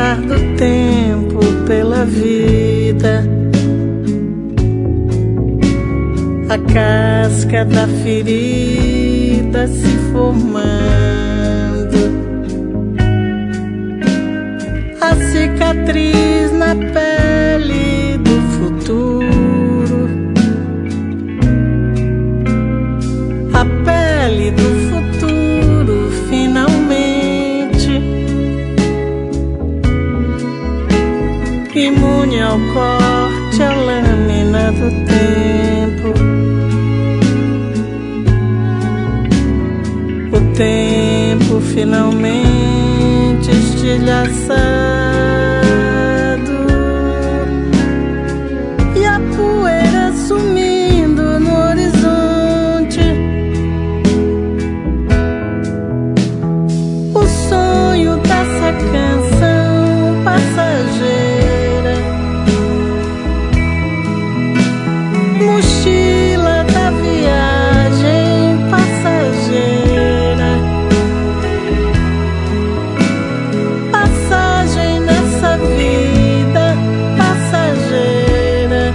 passar do tempo pela vida, a casca da ferida se formando, a cicatriz na pele do futuro, a pele do futuro finalmente imune ao corte, à lâmina do tempo. O tempo finalmente estilhaçado e a poeira sumindo no horizonte. O sonho dessa canção passageira, mochila da viagem passageira, passagem nessa vida passageira,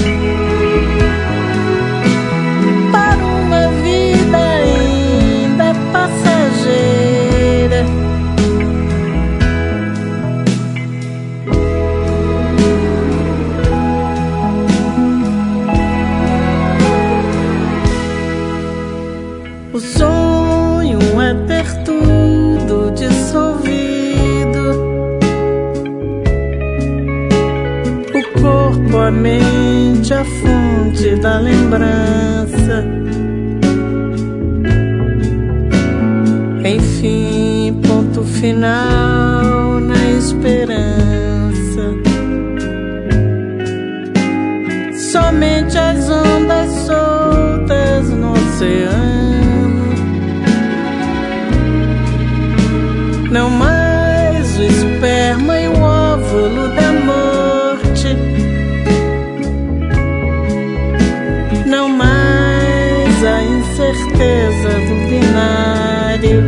para uma vida ainda passageira. O sonho é ter tudo dissolvido, o corpo, a mente, a fonte da lembrança. Enfim, ponto final na esperança. Somente as ondas soltas no oceano. Não mais o esperma e o óvulo da morte. Não mais a incerteza do binário.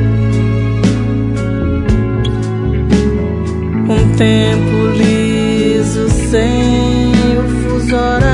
Um tempo liso sem o fuso horário.